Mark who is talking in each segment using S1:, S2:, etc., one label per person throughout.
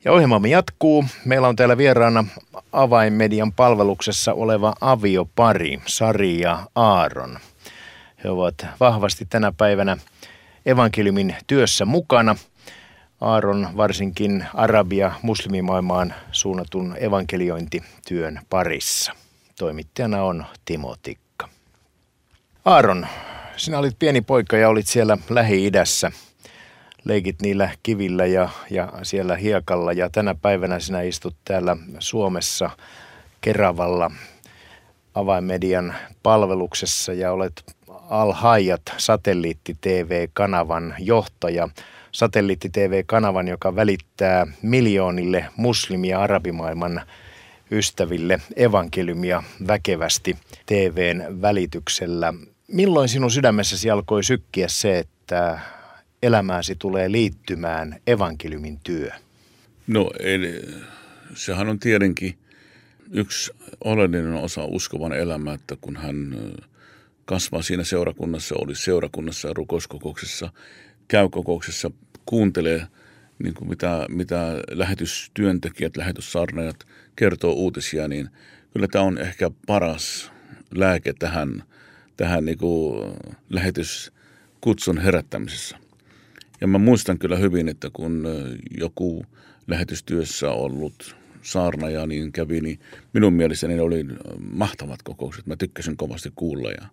S1: Ja ohjelmamme jatkuu. Meillä on täällä vieraana Avainmedian palveluksessa oleva aviopari, Sari ja Aaron. He ovat vahvasti tänä päivänä evankeliumin työssä mukana. Aaron varsinkin arabia muslimimaailmaan suunnatun evankeliointityön parissa. Toimittajana on Timo Tikka. Aaron, sinä olit pieni poika ja olit siellä Lähi-idässä. Leikit niillä kivillä ja siellä hiekalla ja tänä päivänä sinä istut täällä Suomessa Keravalla Avainmedian palveluksessa ja olet Al-Hayat satelliitti-TV-kanavan johtaja. Satelliitti-TV-kanavan, joka välittää miljoonille muslimi- ja arabimaailman ystäville evankeliumia väkevästi TVn välityksellä. Milloin sinun sydämessäsi alkoi sykkiä se, että elämääsi tulee liittymään evankeliumin työ?
S2: No, sehän on tietenkin yksi oleellinen osa uskovan elämää, että kun hän kasvaa siinä seurakunnassa, oli seurakunnassa ja rukouskokouksessa, käy kokouksessa, kuuntelee niin kuin mitä lähetystyöntekijät, lähetyssaarnaajat kertoo uutisia, niin kyllä tämä on ehkä paras lääke tähän niin kuin lähetyskutsun herättämisessä. Ja mä muistan kyllä hyvin, että kun joku lähetystyössä ollut saarnaaja niin kävi, niin minun mielestäni ne oli mahtavat kokoukset. Mä tykkäsin kovasti kuulla ja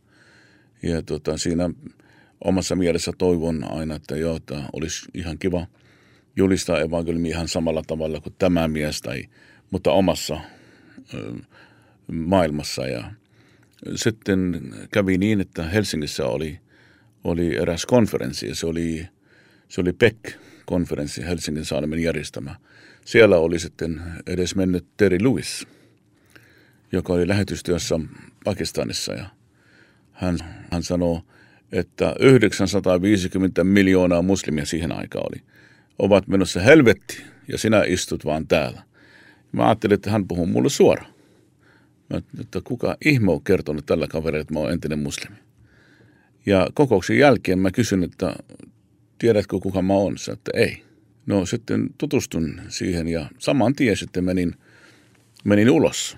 S2: siinä omassa mielessä toivon aina, että olisi ihan kiva julistaa evankeliumia ihan samalla tavalla kuin tämä mies, mutta omassa maailmassa. Ja sitten kävi niin, että Helsingissä oli eräs konferenssi ja se oli PEC-konferenssi, Helsingin Saanomen järjestämä. Siellä oli sitten edes mennyt Terry Lewis, joka oli lähetystyössä Pakistanissa ja hän sanoo, että 950 miljoonaa muslimia siihen aikaan ovat menossa helvettiin ja sinä istut vaan täällä. Mä ajattelin, että hän puhuu mulle suoraan. Että kuka ihme on kertonut tällä kaverilla, että mä oon entinen muslimi. Ja kokouksen jälkeen mä kysyn, että tiedätkö kuka mä oon? Sä, että ei. No sitten tutustun siihen ja saman tien sitten menin ulos.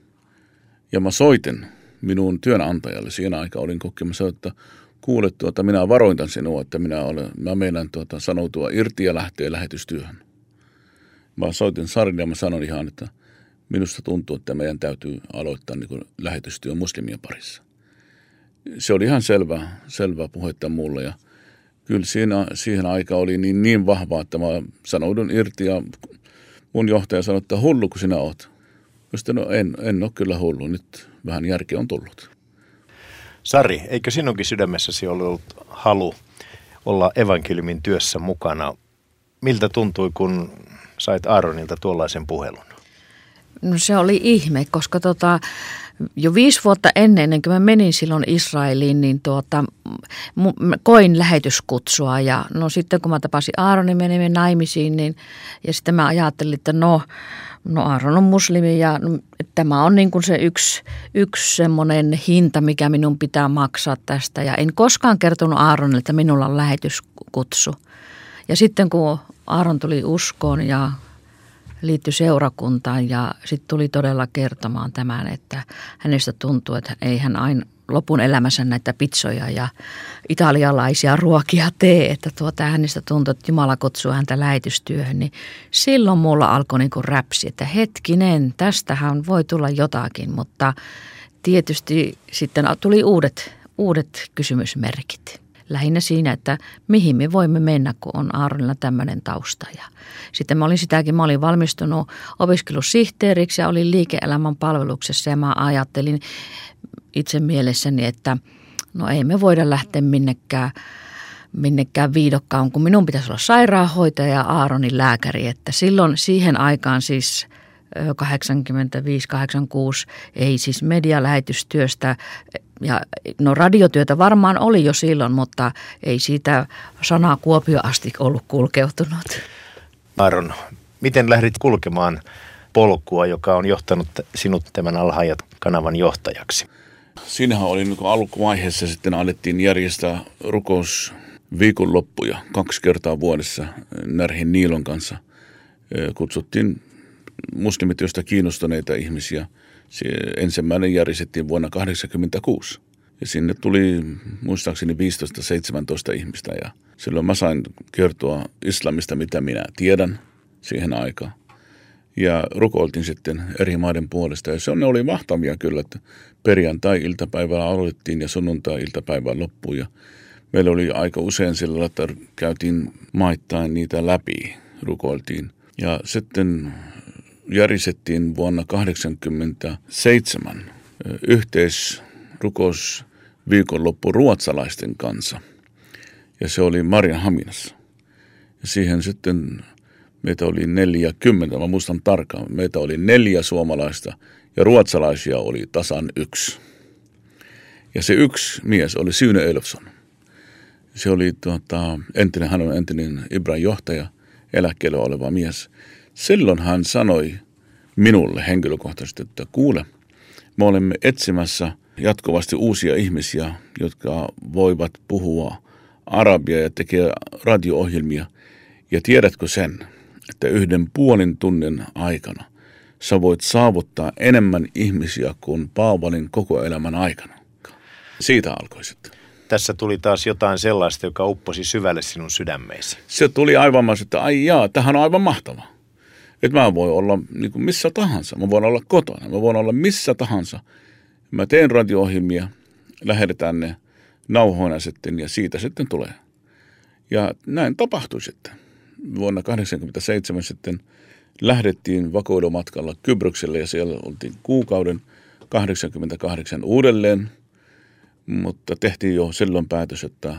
S2: Ja mä soitin minun työnantajalle. Siinä aikaa olin kokemassa, että kuulet, minä varoitan sinua, että mä meinaan sanoutua irti ja lähteä lähetystyöhön. Mä soitin Sarille ja mä sanoin ihan, että minusta tuntuu, että meidän täytyy aloittaa niin kuin lähetystyö muslimien parissa. Se oli ihan selvä puhetta mulle ja kyllä siihen aikaan oli niin vahvaa, että mä sanoudun irti ja mun johtaja sanoi, että hullu kun sinä oot. Sitten no en ole kyllä hullu, nyt vähän järkeä on tullut.
S1: Sari, eikö sinunkin sydämessäsi ollut halu olla evankeliumin työssä mukana? Miltä tuntui, kun sait Aaronilta tuollaisen puhelun?
S3: No se oli ihme, koska jo 5 vuotta ennen kuin mä menin silloin Israeliin, niin koin lähetyskutsua. Ja no sitten kun mä tapasin Aaronin, menimme naimisiin, niin, ja sitten mä ajattelin, että no Aaron on muslimi ja tämä on niin kuin se yksi semmoinen hinta, mikä minun pitää maksaa tästä. Ja en koskaan kertonut Aaronille, että minulla on lähetyskutsu. Ja sitten kun Aaron tuli uskoon ja liittyi seurakuntaan ja sitten tuli todella kertomaan tämän, että hänestä tuntuu, että ei hän aina lopun elämänsä näitä pizzoja ja italialaisia ruokia tee, että hänestä tuntuu, että Jumala kutsuu häntä lähetystyöhön, niin silloin mulla alkoi niin kuin räpsi, että hetkinen, tästähän voi tulla jotakin, mutta tietysti sitten tuli uudet kysymysmerkit. Lähinnä siinä, että mihin me voimme mennä, kun on Aaronilla tämmöinen tausta. Ja sitten mä olin valmistunut opiskelusihteeriksi ja olin liike-elämän palveluksessa ja mä ajattelin itse mielessäni, että no ei me voida lähteä minnekään viidokkaan, kun minun pitäisi olla sairaanhoitaja ja Aaronin lääkäri. Että silloin siihen aikaan siis 85-86 ei siis medialähetystyöstä ja no radiotyötä varmaan oli jo silloin, mutta ei siitä sanaa Kuopio asti ollut kulkeutunut.
S1: Aaron, miten lähdit kulkemaan polkua, joka on johtanut sinut tämän Al-Hayat-kanavan johtajaksi?
S2: Siinähän oli niin alkuvaiheessa sitten alettiin järjestää rukousviikonloppuja 2 kertaa vuodessa Närhin Niilon kanssa. Kutsuttiin muslimit, joista kiinnostuneita ihmisiä. Se ensimmäinen järjestettiin vuonna 1986. Ja sinne tuli muistaakseni 15-17 ihmistä. Ja silloin mä sain kertoa islamista, mitä minä tiedän siihen aikaan. Ja rukoiltiin sitten eri maiden puolesta. Ja ne oli mahtavia kyllä, että perjantai-iltapäivällä aloitettiin ja sunnuntai-iltapäivällä loppui. Ja meillä oli aika usein sillä, että käytiin maittain niitä läpi, rukoiltiin. Ja sitten järjestettiin vuonna 1987 yhteisrukousviikonloppu ruotsalaisten kanssa. Ja se oli Mariehamnissa. Ja siihen sitten meitä oli 40, mä muistan tarkkaan, meitä oli 4 suomalaista ja ruotsalaisia oli tasan 1. Ja se yksi mies oli Sune Elfsson. Se oli hän on entinen Ibran johtaja, eläkkeellä oleva mies. Silloin hän sanoi minulle henkilökohtaisesti, että kuule, me olemme etsimässä jatkuvasti uusia ihmisiä, jotka voivat puhua arabia ja tekee radio-ohjelmia. Ja tiedätkö sen, että 1,5 tunnin aikana sä voit saavuttaa enemmän ihmisiä kuin Paavalin koko elämän aikana. Siitä alkoi sitten.
S1: Tässä tuli taas jotain sellaista, joka upposi syvälle sinun sydämeesi.
S2: Se tuli aivan mä, että tämähän on aivan mahtavaa. Että mä voin olla niin kuin missä tahansa. Mä voin olla kotona. Mä voin olla missä tahansa. Mä teen radio-ohjelmia, lähetetään ne nauhoina sitten ja siitä sitten tulee. Ja näin tapahtui sitten. Vuonna 1987 sitten lähdettiin vakoilumatkalla Kyprokselle ja siellä oltiin kuukauden 88 uudelleen. Mutta tehtiin jo silloin päätös, että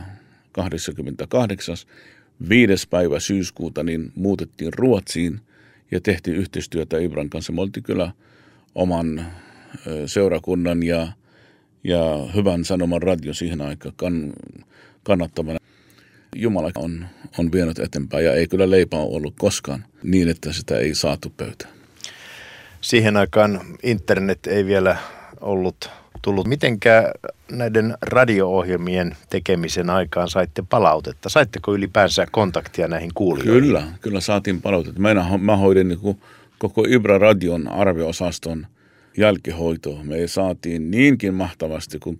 S2: 88. 5. päivä syyskuuta niin muutettiin Ruotsiin ja tehtiin yhteistyötä Ibran kanssa. Me oltiin kyllä oman seurakunnan ja hyvän sanoman radio siihen aikaan kannattavana. Jumala on vienyt eteenpäin ja ei kyllä leipää ollut koskaan niin, että sitä ei saatu pöytään.
S1: Siihen aikaan internet ei vielä tullut. Mitenkä näiden radio-ohjelmien tekemisen aikaan saitte palautetta? Saitteko ylipäänsä kontaktia näihin kuulijoihin?
S2: Kyllä saatiin palautetta. Mä hoidin niin koko Ibra Radion arvio-osaston jälkihoitoa. Me saatiin niinkin mahtavasti kuin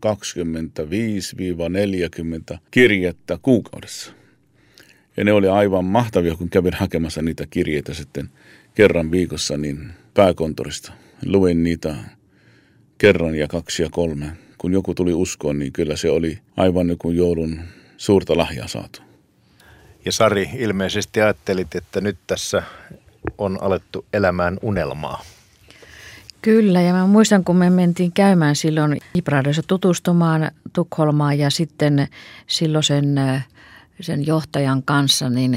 S2: 25-40 kirjettä kuukaudessa. Ja ne oli aivan mahtavia, kun kävin hakemassa niitä kirjeitä sitten kerran viikossa niin pääkonttorista. Luin niitä kerran ja 2 ja 3. Kun joku tuli uskoon, niin kyllä se oli aivan niin kuin joulun suurta lahjaa saatu.
S1: Ja Sari, ilmeisesti ajattelit, että nyt tässä on alettu elämään unelmaa.
S3: Kyllä, ja mä muistan, kun me mentiin käymään silloin Ibradiossa tutustumaan Tukholmaan ja sitten silloin sen johtajan kanssa, niin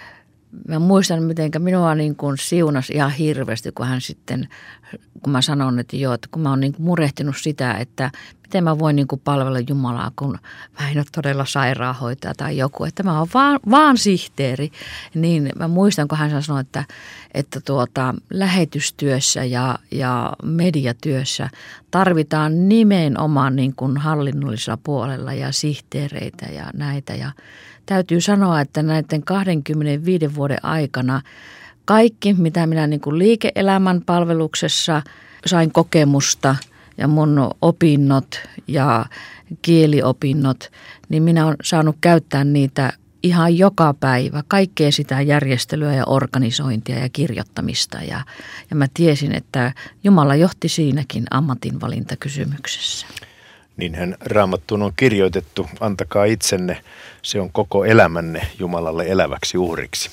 S3: mä muistan, miten minua niin kuin siunasi ihan hirveästi, kun hän sitten, kun mä sanon, että joo, että kun mä oon niin kuin murehtinut sitä, että miten mä voin niin kuin palvella Jumalaa, kun mä en ole todella sairaanhoitaja tai joku, että mä oon vaan sihteeri. Niin mä muistan, kun hän sanoi, että lähetystyössä ja mediatyössä tarvitaan nimenomaan niin kuin hallinnollisella puolella ja sihteereitä ja näitä. Ja täytyy sanoa, että näiden 25 vuoden aikana kaikki, mitä minä niin kuin liike-elämän palveluksessa sain kokemusta ja mun opinnot ja kieliopinnot, niin minä olen saanut käyttää niitä ihan joka päivä. Kaikkea sitä järjestelyä ja organisointia ja kirjoittamista. Ja mä tiesin, että Jumala johti siinäkin ammatinvalintakysymyksessä.
S1: Niinhän Raamattuun on kirjoitettu, antakaa itsenne, se on koko elämänne Jumalalle eläväksi uhriksi.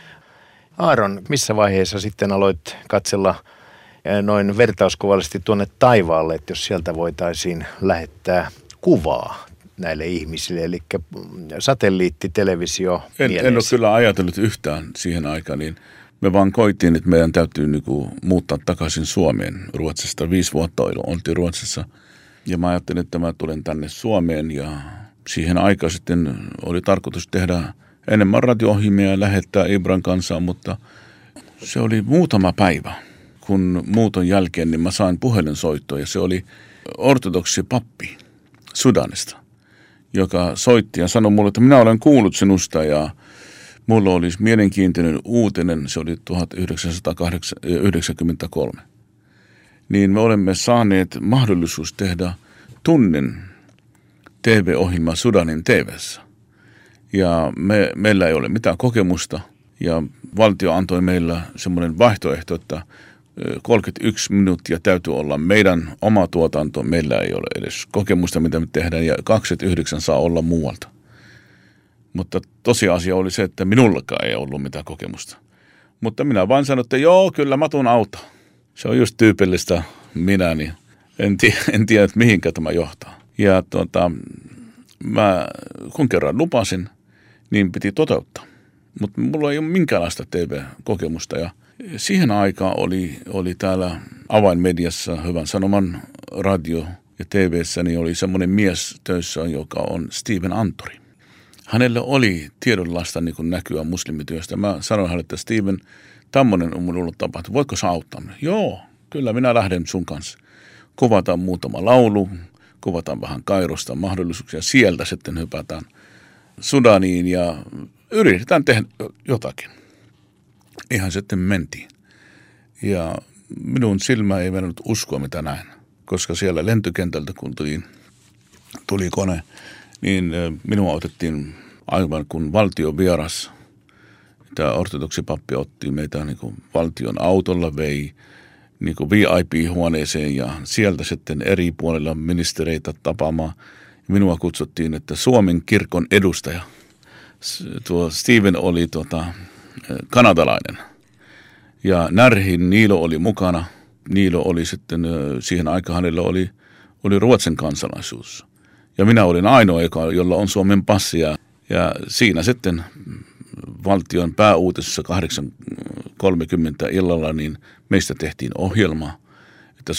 S1: Aaron, missä vaiheessa sitten aloit katsella noin vertauskuvallisesti tuonne taivaalle, että jos sieltä voitaisiin lähettää kuvaa näille ihmisille, eli satelliittitelevisio
S2: mielessä? En ole kyllä ajatellut yhtään siihen aikaan, niin me vaan koittiin, että meidän täytyy muuttaa takaisin Suomeen Ruotsista. 5 vuotta oltiin Ruotsissa. Ja mä ajattelin, että mä tulen tänne Suomeen ja siihen aikaan sitten oli tarkoitus tehdä enemmän radio-ohjelmia ja lähettää Ibran kanssa, mutta se oli muutama päivä. Kun muuton jälkeen, niin mä sain puhelinsoittoa ja se oli ortodoksi pappi Sudanista, joka soitti ja sanoi mulle, että minä olen kuullut sinusta ja mulla olisi mielenkiintoinen uutinen, se oli 1993. Niin me olemme saaneet mahdollisuus tehdä tunnin TV-ohjelma Sudanin TV:ssä. Ja meillä ei ole mitään kokemusta ja valtio antoi meillä semmoinen vaihtoehto, että 31 minuuttia täytyy olla meidän oma tuotanto. Meillä ei ole edes kokemusta, mitä me tehdään, ja 29 saa olla muualta. Mutta tosiasia oli se, että minullakaan ei ollut mitään kokemusta. Mutta minä vain sanoin, että joo, kyllä mä tuun auto. Se on just tyypillistä minä, niin en tiedä, että mihinkä tämä johtaa. Ja mä kun kerran lupasin, niin piti toteuttaa. Mutta mulla ei ole minkäänlaista TV-kokemusta ja siihen aikaan oli täällä avainmediassa Hyvän Sanoman radio ja TV:ssä niin oli semmoinen mies töissä, joka on Steven Antori. Hänellä oli tiedonlaista niin kuin näkyä muslimityöstä. Mä sanoin hänelle, että Steven, tämmöinen on minulla tapahtunut. Voitko sä auttaa minua? Joo, kyllä minä lähden sun kanssa. Kuvataan muutama laulu, kuvataan vähän Kairosta mahdollisuuksia. Sieltä sitten hypätään Sudaniin ja yritetään tehdä jotakin. Ihan sitten mentiin. Ja minun silmä ei mennyt uskoa, mitä näin. Koska siellä lentokentältä, kun tuli kone, niin minua otettiin aivan kuin valtion vieras. Tämä ortodoksipappi otti meitä niin kuin valtion autolla, vei niin kuin VIP-huoneeseen ja sieltä sitten eri puolilla ministereitä tapaamaan. Minua kutsuttiin, että Suomen kirkon edustaja. Tuo Steven oli kanadalainen ja Närhin Niilo oli mukana. Niilo oli sitten, siihen aikaan hänellä oli Ruotsin kansalaisuus. Ja minä olin ainoa, jolla on Suomen passia. Ja siinä sitten valtion pääuutisessa 8.30 illalla niin meistä tehtiin ohjelma, että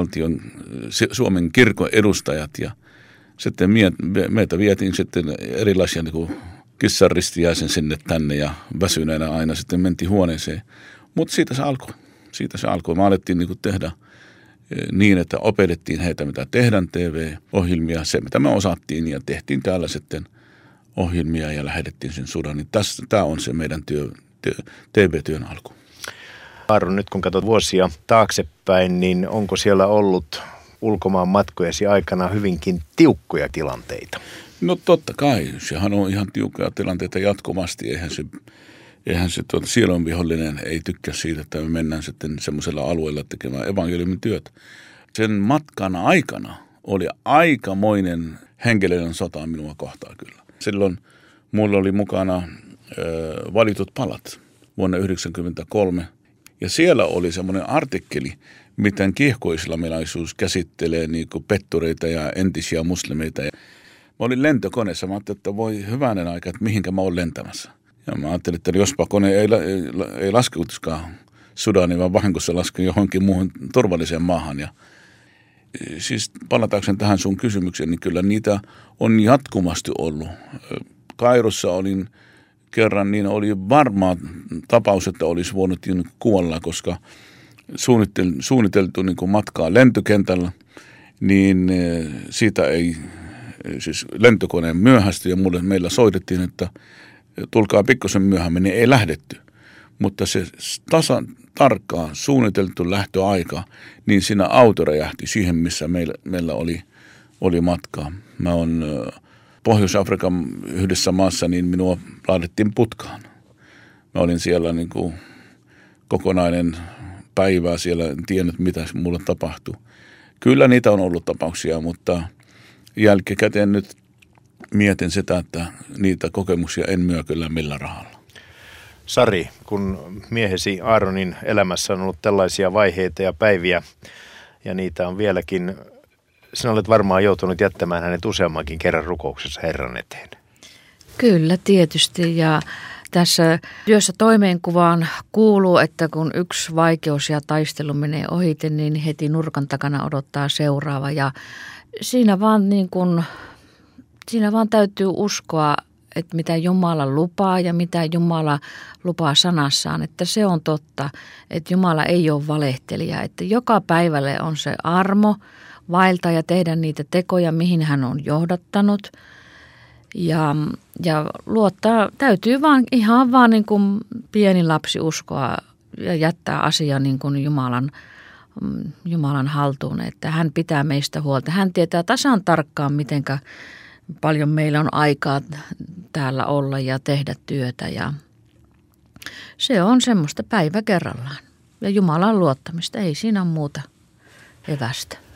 S2: Suomen kirkon edustajat ja sitten meitä vietiin sitten erilaisia niin kuin kissaristiäisen sinne tänne ja väsyneenä aina sitten mentiin huoneeseen. Mutta siitä se alkoi. Me alettiin niin kuin tehdä niin, että opetettiin heitä, mitä tehdään TV-ohjelmia, se mitä me osattiin ja tehtiin täällä sitten ohjelmia ja lähetettiin sen Sudanin. Tämä on se meidän TV-työn alku.
S1: Aaron, nyt kun katsot vuosia taaksepäin, niin onko siellä ollut ulkomaan matkojesi aikana hyvinkin tiukkoja tilanteita?
S2: No totta kai, sehän on ihan tiukkoja tilanteita jatkuvasti, eihän se sielunvihollinen ei tykkää siitä, että me mennään sitten semmoisella alueella tekemään evankeliumin työtä. Sen matkan aikana oli aikamoinen henkilöiden sota minua kohtaan kyllä. Silloin mulla oli mukana valitut palat vuonna 1993 ja siellä oli semmoinen artikkeli, miten kiihkoislamilaisuus käsittelee niin kuin pettureita ja entisiä muslimeita. Mä olin lentokoneessa, mä ajattelin, että voi hyvänen aika, että mihinkä mä oon lentämässä. Ja mä ajattelin, että jospa kone ei laskeutuskaan Sudaniin, vaan vahingossa laske johonkin muuhun turvalliseen maahan. Ja siis palatakseni tähän sun kysymykseen, niin kyllä niitä on jatkuvasti ollut. Kairossa olin kerran, niin oli varma tapaus, että olisi voinut kuolla, koska suunniteltu niin kuin matkaa lentokentällä, niin siitä ei, siis lentokoneen myöhästy ja meillä soitettiin, että tulkaa pikkusen myöhemmin, niin ei lähdetty. Mutta se tasan tarkkaan suunniteltu lähtöaika, niin siinä auto räjähti siihen, missä meillä oli matkaa. Mä oon Pohjois-Afrikan yhdessä maassa, niin minua laitettiin putkaan. Mä olin siellä niin kuin kokonainen päivää siellä, en tiennyt mitä mulle tapahtui. Kyllä niitä on ollut tapauksia, mutta jälkikäteen nyt mietin sitä, että niitä kokemuksia en myö kyllä millään rahalla.
S1: Sari, kun miehesi Aaronin elämässä on ollut tällaisia vaiheita ja päiviä, ja niitä on vieläkin, sinä olet varmaan joutunut jättämään hänet useammankin kerran rukouksessa Herran eteen. Kyllä, tietysti, ja tässä työssä toimeenkuvaan kuuluu, että kun yksi vaikeus ja taistelu menee ohite, niin heti nurkan takana odottaa seuraava, ja siinä vaan täytyy uskoa, että mitä Jumala lupaa ja mitä Jumala lupaa sanassaan, että se on totta, että Jumala ei ole valehtelija, että joka päivälle on se armo vaeltaa ja tehdä niitä tekoja, mihin hän on johdattanut.
S3: Ja luottaa, täytyy vaan ihan vaan niin kuin pieni lapsi uskoa ja jättää asia niin kuin Jumalan haltuun, että hän pitää meistä huolta. Hän tietää tasan tarkkaan, miten paljon meillä on aikaa täällä olla ja tehdä työtä ja se on semmoista päivä kerrallaan. Ja Jumalan luottamista, ei siinä ole muuta evästä.